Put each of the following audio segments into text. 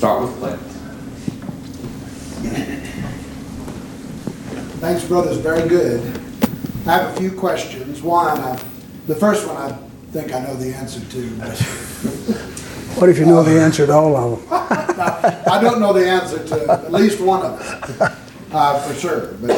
start with Clint. Thanks, brothers. Very good. I have a few questions. The first one I think I know the answer to. What if you know the answer to all of them? I don't know the answer to at least one of them, for sure. But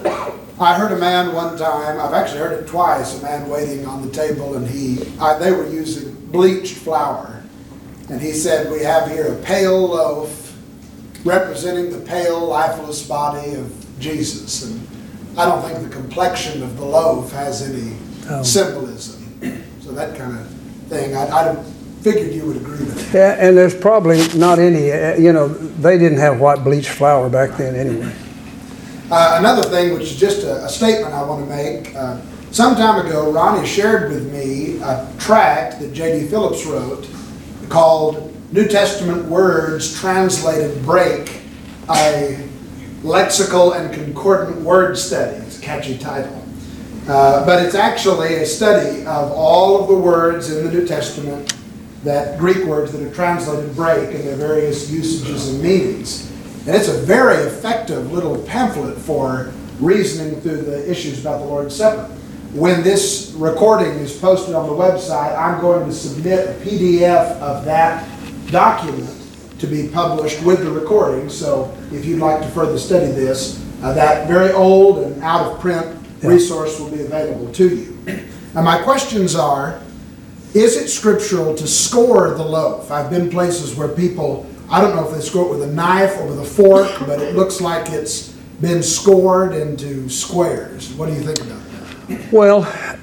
I heard a man one time, I've actually heard it twice, a man waiting on the table, and they were using bleached flour. And he said, we have here a pale loaf representing the pale, lifeless body of Jesus. And I don't think the complexion of the loaf has any symbolism. So that kind of thing, I figured you would agree with that. Yeah, and there's probably not any, they didn't have white bleached flour back then anyway. Another thing, which is just a statement I want to make. Some time ago, Ronnie shared with me a tract that J.D. Phillips wrote called New Testament Words Translated Break, a lexical and concordant word study. It's a catchy title. But it's actually a study of all of the words in the New Testament, that Greek words that are translated break, and their various usages and meanings. And it's a very effective little pamphlet for reasoning through the issues about the Lord's Supper. When this recording is posted on the website, I'm going to submit a PDF of that document to be published with the recording. So if you'd like to further study this, that very old and out-of-print resource will be available to you. Now my questions are, is it scriptural to score the loaf? I've been places where people, I don't know if they score it with a knife or with a fork, but it looks like it's been scored into squares. What do you think about that? Well,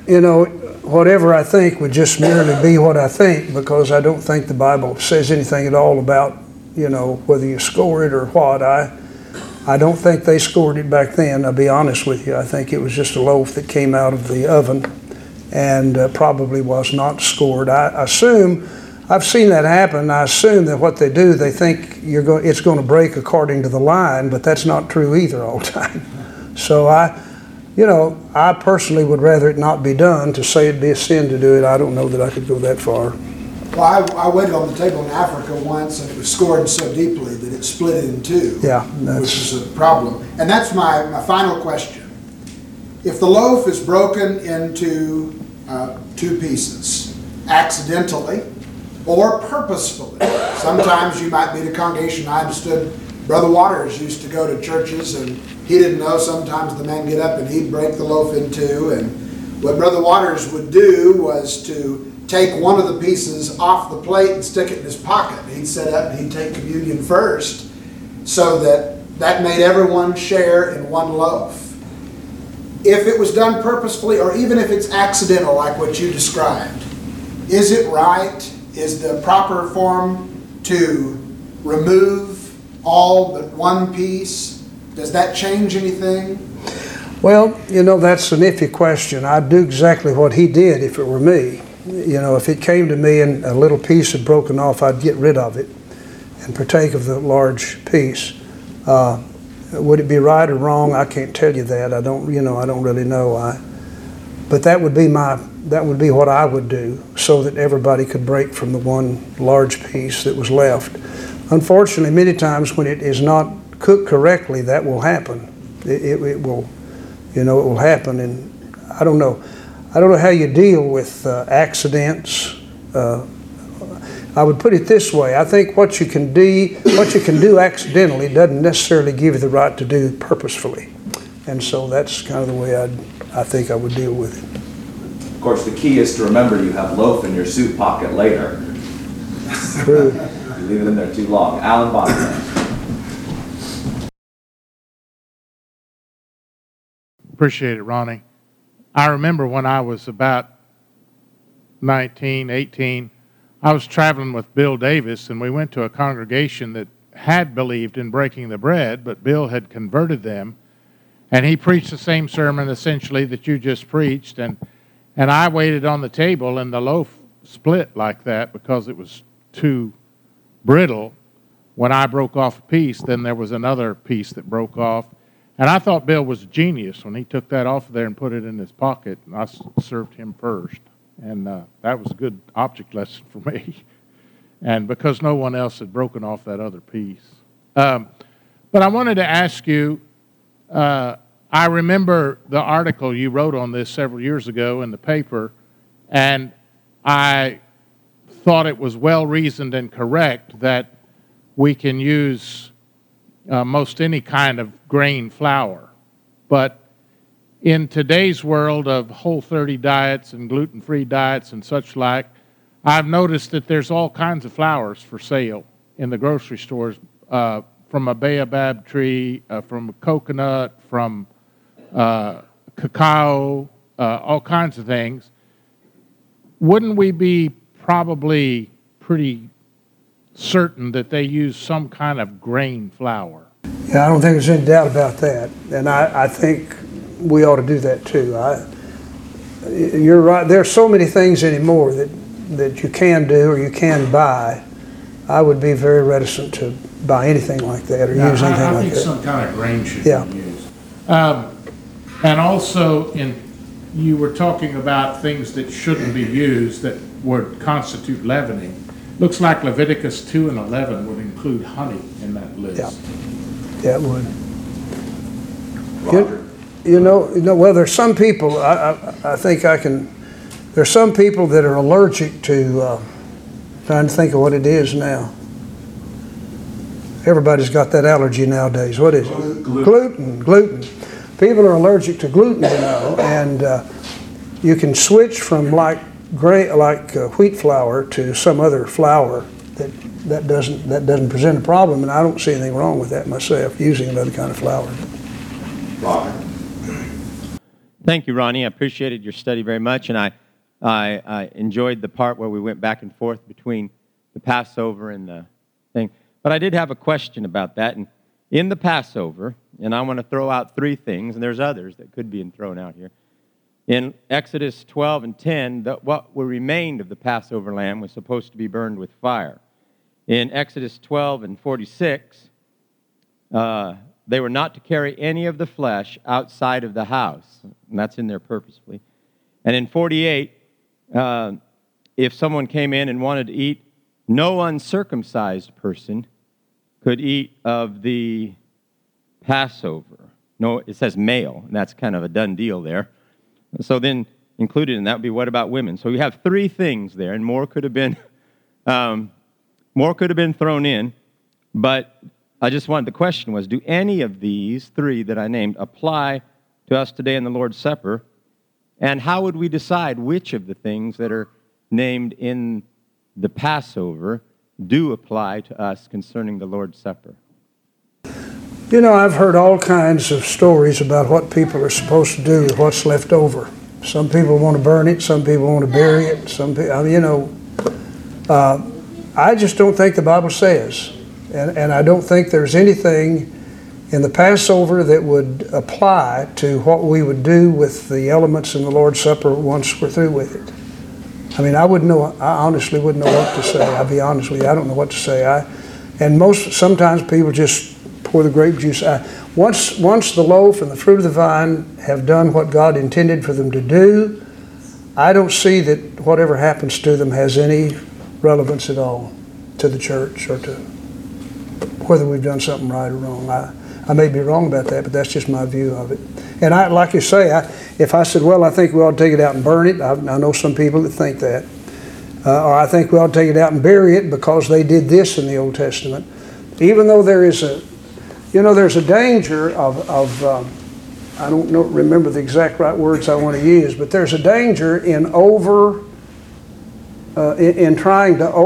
whatever I think would just merely be what I think, because I don't think the Bible says anything at all about, whether you score it or what. I don't think they scored it back then, I'll be honest with you. I think it was just a loaf that came out of the oven and probably was not scored. I assume, I've seen that happen. I assume that what they do, they think it's going to break according to the line, but that's not true either all the time. So I personally would rather it not be done. To say it'd be a sin to do it, I don't know that I could go that far. Well, I waited on the table in Africa once, and it was scored so deeply that it split in two, which is a problem. And that's my final question. If the loaf is broken into two pieces, accidentally or purposefully, sometimes you might be at a congregation. I understood Brother Waters used to go to churches, and he didn't know sometimes the man get up and he'd break the loaf in two. And what Brother Waters would do was to take one of the pieces off the plate and stick it in his pocket. He'd set up and he'd take communion first, so that made everyone share in one loaf. If it was done purposefully, or even if it's accidental like what you described, is it right? Is the proper form to remove all but one piece? Does that change anything? Well, that's an iffy question. I'd do exactly what he did if it were me. If it came to me and a little piece had broken off, I'd get rid of it and partake of the large piece. Would it be right or wrong? I can't tell you that. I don't really know. But that would be what I would do, so that everybody could break from the one large piece that was left. Unfortunately, many times when it is not cooked correctly, that will happen. It will, it will happen, and I don't know how you deal with accidents. I would put it this way: I think what you can do accidentally doesn't necessarily give you the right to do purposefully, and so that's kind of the way I think I would deal with it. Of course, the key is to remember you have loaf in your suit pocket later. True. You leave it in there too long. Alan Bonner. Appreciate it, Ronnie. I remember when I was about 19, 18, I was traveling with Bill Davis, and we went to a congregation that had believed in breaking the bread, but Bill had converted them, and he preached the same sermon essentially that you just preached, and I waited on the table, and the loaf split like that because it was too brittle. When I broke off a piece, then there was another piece that broke off. And I thought Bill was a genius when he took that off of there and put it in his pocket, and I served him first. And that was a good object lesson for me. and because no one else had broken off that other piece. But I wanted to ask you, I remember the article you wrote on this several years ago in the paper, and I thought it was well-reasoned and correct that we can use most any kind of grain flour. But in today's world of Whole30 diets and gluten-free diets and such like, I've noticed that there's all kinds of flours for sale in the grocery stores, from a baobab tree, from a coconut, from cacao, all kinds of things. Wouldn't we be probably pretty certain that they use some kind of grain flour? Yeah, I don't think there's any doubt about that. And I think we ought to do that too. You're right. There are so many things anymore that you can do or you can buy. I would be very reticent to buy anything like that or use anything like that. I think some kind of grain should Yeah. be used. And also, you were talking about things that shouldn't be used that would constitute leavening. Looks like Leviticus 2 and 11 would include honey in that list. Yeah, it would. Roger. You know, well, there's some people, I think there's some people that are allergic to, trying to think of what it is now. Everybody's got that allergy nowadays. What is it? Gluten. People are allergic to gluten, and you can switch from like wheat flour to some other flour that doesn't present a problem, and I don't see anything wrong with that myself, using another kind of flour. Roger. Thank you, Ronnie. I appreciated your study very much, and I enjoyed the part where we went back and forth between the Passover and the thing. But I did have a question about that. And in the Passover, and I want to throw out three things, and there's others that could be thrown out here. In Exodus 12 and 10, what remained of the Passover lamb was supposed to be burned with fire. In Exodus 12 and 46, they were not to carry any of the flesh outside of the house, and that's in there purposefully. And in 48, if someone came in and wanted to eat, no uncircumcised person could eat of the Passover. No, it says male, and that's kind of a done deal there. So then included in that would be, what about women? So we have three things there, and more could have been thrown in, but I just wanted, the question was, do any of these three that I named apply to us today in the Lord's Supper? And how would we decide which of the things that are named in the Passover do apply to us concerning the Lord's Supper? You know, I've heard all kinds of stories about what people are supposed to do with what's left over. Some people want to burn it, some people want to bury it, some people, I just don't think the Bible says. And I don't think there's anything in the Passover that would apply to what we would do with the elements in the Lord's Supper once we're through with it. I mean, I honestly wouldn't know what to say. I'll be honest with you, I don't know what to say. Sometimes people just pour the grape juice out. Once the loaf and the fruit of the vine have done what God intended for them to do, I don't see that whatever happens to them has any relevance at all to the church or to whether we've done something right or wrong. I may be wrong about that, but that's just my view of it. And like you say, if I said, well, I think we ought to take it out and burn it, I know some people that think that. Or I think we ought to take it out and bury it because they did this in the Old Testament. Even though there's a danger of I don't remember the exact right words I want to use, but there's a danger in trying to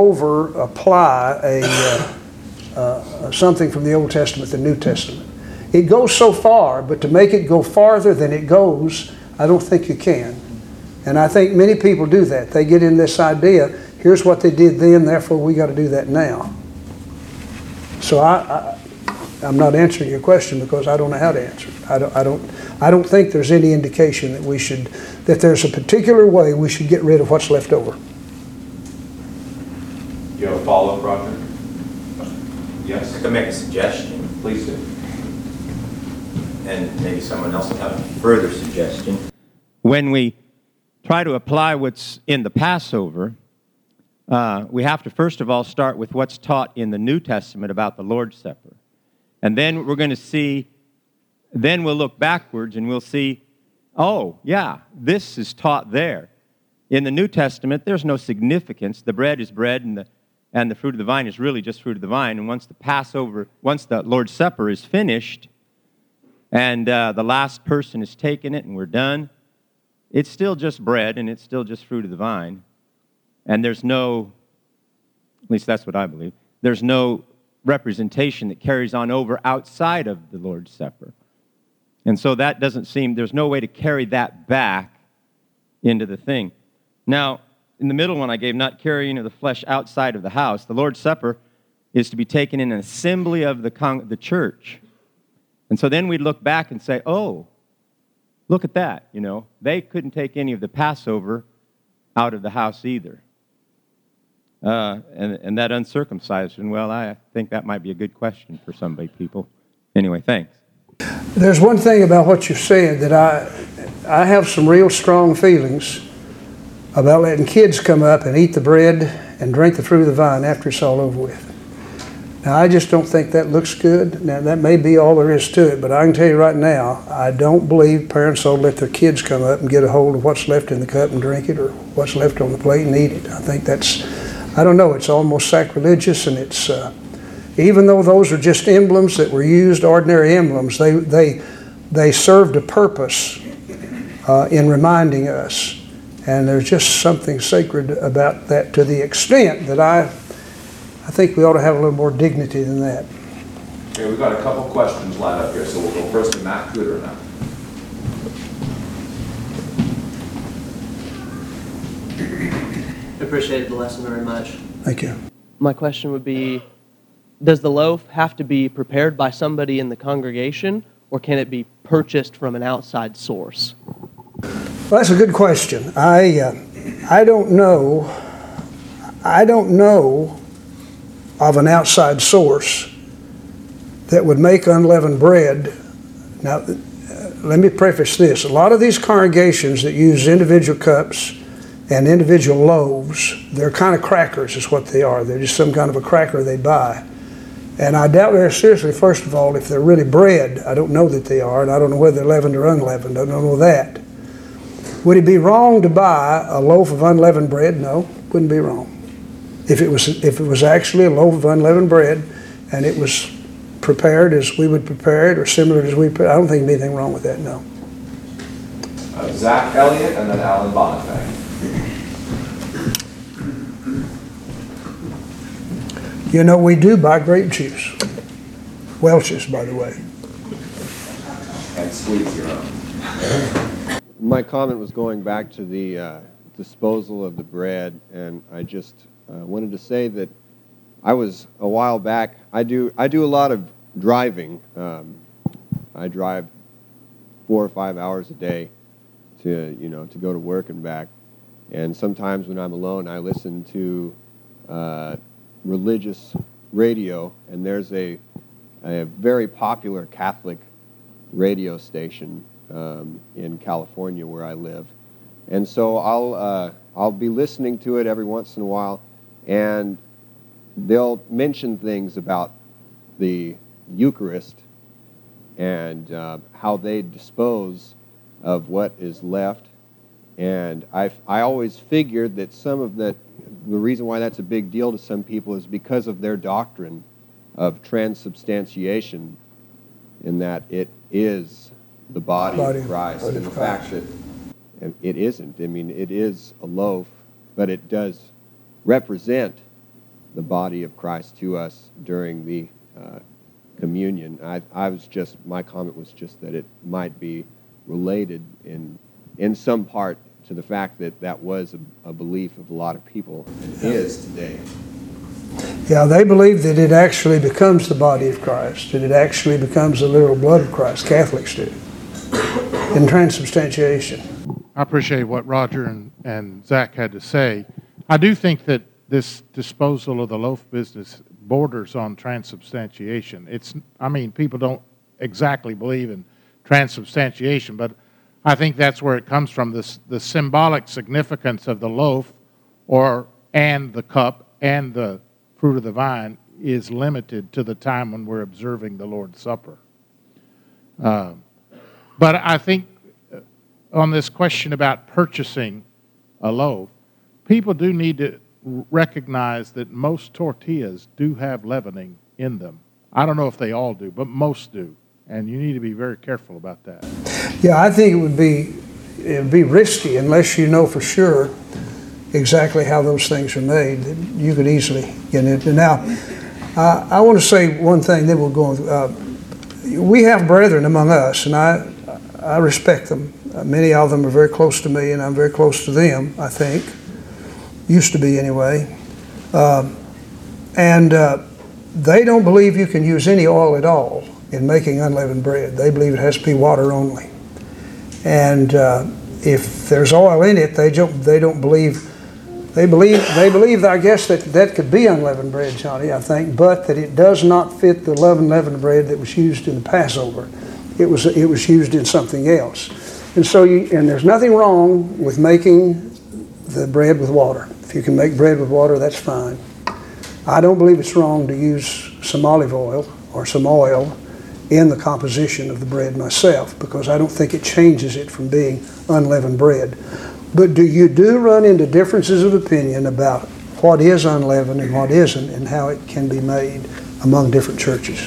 apply something from the Old Testament to the New Testament. It goes so far, but to make it go farther than it goes, I don't think you can. And I think many people do that. They get in this idea, here's what they did then, therefore we got to do that now. So I'm not answering your question because I don't know how to answer it. I don't think there's any indication that there's a particular way we should get rid of what's left over. You have a follow-up, Roger? Yes? I could make a suggestion, Please do. and maybe someone else will have a further suggestion. When we try to apply what's in the Passover, we have to first of all start with what's taught in the New Testament about the Lord's Supper. And then we're going to see, then we'll look backwards and we'll see, oh, yeah, this is taught there. In the New Testament, there's no significance. The bread is bread and the fruit of the vine is really just fruit of the vine. And once the Lord's Supper is finished and the last person has taken it and we're done, it's still just bread and it's still just fruit of the vine. And there's no, at least that's what I believe, there's no representation that carries on over outside of the Lord's Supper. And so that doesn't seem, there's no way to carry that back into the thing. Now, in the middle one I gave, not carrying of the flesh outside of the house, the Lord's Supper is to be taken in an assembly of the church. And so then we'd look back and say, oh, look at that, you know. They couldn't take any of the Passover out of the house either. And that uncircumcised, and well, I think that might be a good question for some people. Anyway, thanks. There's one thing about what you said that I have some real strong feelings about letting kids come up and eat the bread and drink the fruit of the vine after it's all over with. Now, I just don't think that looks good. Now, that may be all there is to it, but I can tell you right now, I don't believe parents ought to let their kids come up and get a hold of what's left in the cup and drink it, or what's left on the plate and eat it. I think that's, I don't know, it's almost sacrilegious, and it's, even though those are just emblems that were used, ordinary emblems, they served a purpose in reminding us. And there's just something sacred about that, to the extent that I think we ought to have a little more dignity than that. Okay, we've got a couple questions lined up here, so we'll go first to Matt Cooter now. I appreciate the lesson very much. Thank you. My question would be, does the loaf have to be prepared by somebody in the congregation, or can it be purchased from an outside source? Well, that's a good question. I don't know of an outside source that would make unleavened bread. Now, let me preface this. A lot of these congregations that use individual cups and individual loaves, they're kind of crackers is what they are. They're just some kind of a cracker they buy. And I doubt very seriously, first of all, if they're really bread. I don't know that they are, and I don't know whether they're leavened or unleavened. I don't know that. Would it be wrong to buy a loaf of unleavened bread? No, wouldn't be wrong. If it was actually a loaf of unleavened bread and it was prepared as we would prepare it or similar as we prepare, I don't think there's anything wrong with that, no. Zach Elliott and then Alan Bonifay. You know, we do buy grape juice. Welch's, by the way. And squeeze your own. My comment was going back to the disposal of the bread, and I just wanted to say that I was a while back. I do a lot of driving. I drive 4 or 5 hours a day to go to work and back. And sometimes when I'm alone, I listen to religious radio, and there's a very popular Catholic radio station in California where I live, and so I'll be listening to it every once in a while, and they'll mention things about the Eucharist and how they dispose of what is left. And I always figured that some of the reason why that's a big deal to some people is because of their doctrine of transubstantiation, in that it is the body of Christ, and the fact that it isn't. I mean, it is a loaf, but it does represent the body of Christ to us during the communion. My comment was just that it might be related in some part to the fact that that was a belief of a lot of people, and is today. Yeah, they believe that it actually becomes the body of Christ, that it actually becomes the literal blood of Christ. Catholics do, in transubstantiation. I appreciate what Roger and Zach had to say. I do think that this disposal of the loaf business borders on transubstantiation. People don't exactly believe in transubstantiation, but I think that's where it comes from, the symbolic significance of the loaf, or and the cup and the fruit of the vine is limited to the time when we're observing the Lord's Supper. But I think on this question about purchasing a loaf, people do need to recognize that most tortillas do have leavening in them. I don't know if they all do, but most do. And you need to be very careful about that. Yeah, I think it would be risky unless you know for sure exactly how those things are made. You could easily get into. Now, I want to say one thing, then we'll go on. We have brethren among us, and I respect them. Many of them are very close to me, and I'm very close to them, I think. Used to be anyway. And they don't believe you can use any oil at all in making unleavened bread. They believe it has to be water only. And if there's oil in it, they don't believe. They believe, I guess, that could be unleavened bread, Johnny, I think, but that it does not fit the unleavened bread that was used in the Passover. It was used in something else. And so, and there's nothing wrong with making the bread with water. If you can make bread with water, that's fine. I don't believe it's wrong to use some olive oil or some oil in the composition of the bread myself, because I don't think it changes it from being unleavened bread. But you do run into differences of opinion about what is unleavened and what isn't, and how it can be made among different churches.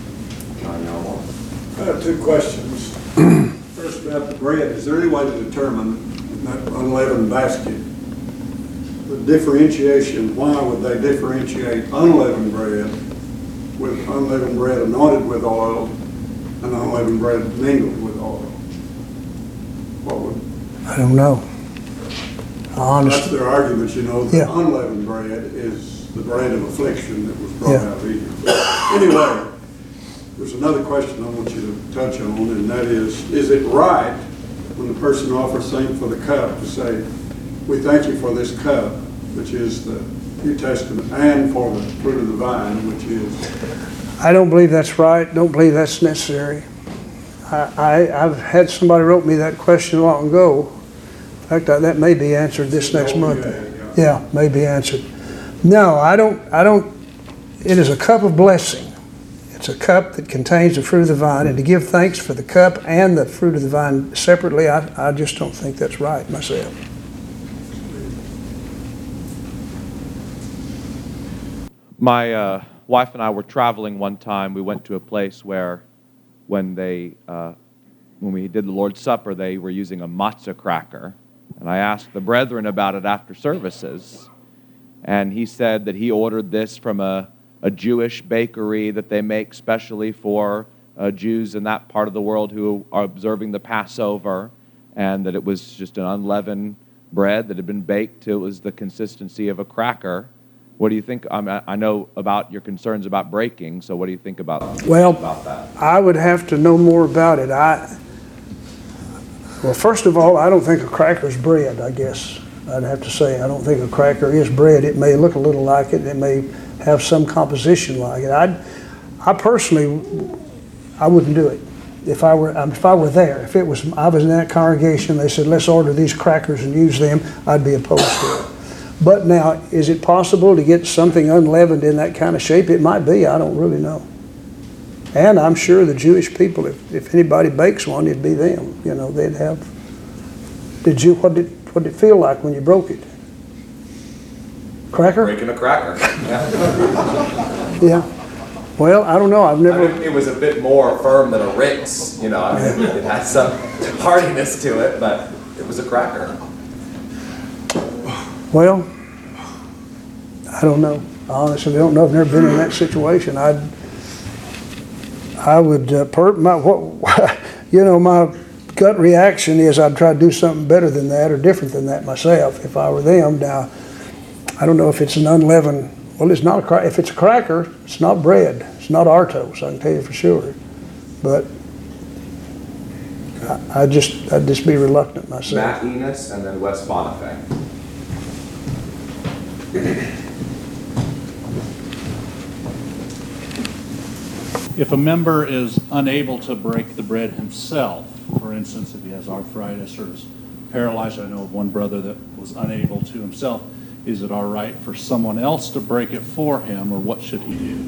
I have two questions. First, about the bread. Is there any way to determine that unleavened basket, the differentiation? Why would they differentiate unleavened bread with unleavened bread anointed with oil and unleavened bread mingled with oil? What would? I don't know. That's their argument, you know, that Yeah. unleavened bread is the bread of affliction that was brought out of Egypt. Anyway, there's another question I want you to touch on, and that is it right when the person offers same for the cup to say, we thank you for this cup, which is the New Testament, and for the fruit of the vine, which is... I don't believe that's right. Don't believe that's necessary. I've had somebody wrote me that question long ago. In fact, that may be answered this next month. Yeah, may be answered. No, I don't. It is a cup of blessing. It's a cup that contains the fruit of the vine, and to give thanks for the cup and the fruit of the vine separately, I just don't think that's right myself. My wife and I were traveling one time. We went to a place where when we did the Lord's Supper, they were using a matzah cracker. And I asked the brethren about it after services. And he said that he ordered this from a Jewish bakery that they make specially for Jews in that part of the world who are observing the Passover, and that it was just an unleavened bread that had been baked till it was the consistency of a cracker. What do you think? I know about your concerns about breaking, so what do you think about that? I would have to know more about it. Well, first of all, I don't think a cracker is bread, I guess. I'd have to say, I don't think a cracker is bread. It may look a little like it. It may have some composition like it. I personally, I wouldn't do it. If I were there, if I was in that congregation, they said, let's order these crackers and use them, I'd be opposed to it. But now, is it possible to get something unleavened in that kind of shape? It might be, I don't really know. And I'm sure the Jewish people, if anybody bakes one, it'd be them. You know, they'd have. What did it feel like when you broke it? Cracker? Breaking a cracker. Yeah. Yeah. Well, I don't know. I've never. I mean, it was a bit more firm than a Ritz. You know, I mean, it had some hardiness to it, but it was a cracker. Well, I don't know. I honestly don't know. I've never been in that situation. I would, my gut reaction is I'd try to do something better than that or different than that myself if I were them. Now, I don't know if it's an unleavened, well, it's not a cracker. If it's a cracker, it's not bread. It's not Artos, I can tell you for sure. But I'd just be reluctant myself. Matt Enos and then Wes Bonifay. If a member is unable to break the bread himself, for instance, if he has arthritis or is paralyzed, I know of one brother that was unable to himself, Is it all right for someone else to break it for him, or what should he do?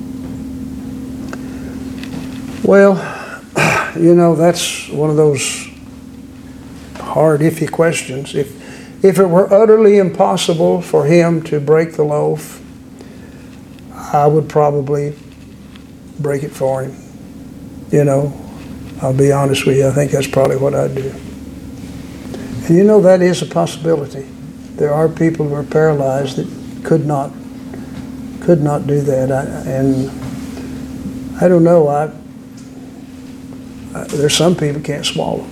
Well, you know, that's one of those hard, iffy questions. If it were utterly impossible for him to break the loaf, I would probably break it for him. You know, I'll be honest with you, I think that's probably what I'd do. And you know, that is a possibility. There are people who are paralyzed that could not do that. And I don't know, there's some people can't swallow,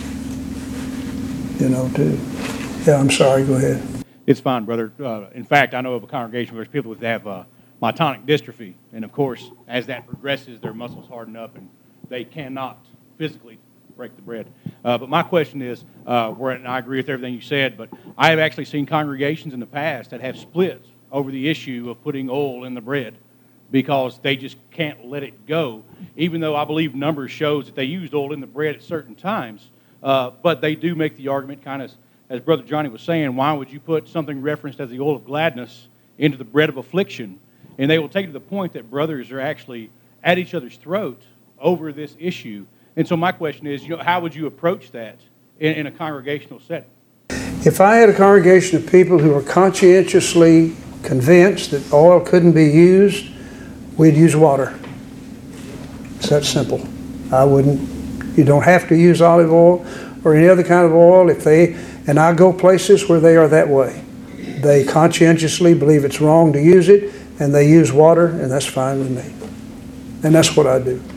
you know, too. Yeah, I'm sorry, go ahead. It's fine, brother. In fact, I know of a congregation where there's people that have myotonic dystrophy, and of course, as that progresses, their muscles harden up and they cannot physically break the bread. But my question is, and I agree with everything you said, but I have actually seen congregations in the past that have splits over the issue of putting oil in the bread because they just can't let it go, even though I believe numbers shows that they used oil in the bread at certain times. But they do make the argument, kind of, as Brother Johnny was saying, why would you put something referenced as the oil of gladness into the bread of affliction? And they will take it to the point that brothers are actually at each other's throat over this issue. And so my question is, how would you approach that in a congregational setting? If I had a congregation of people who were conscientiously convinced that oil couldn't be used, we'd use water. It's that simple. You don't have to use olive oil or any other kind of oil and I go places where they are that way. They conscientiously believe it's wrong to use it, and they use water, and that's fine with me. And that's what I do.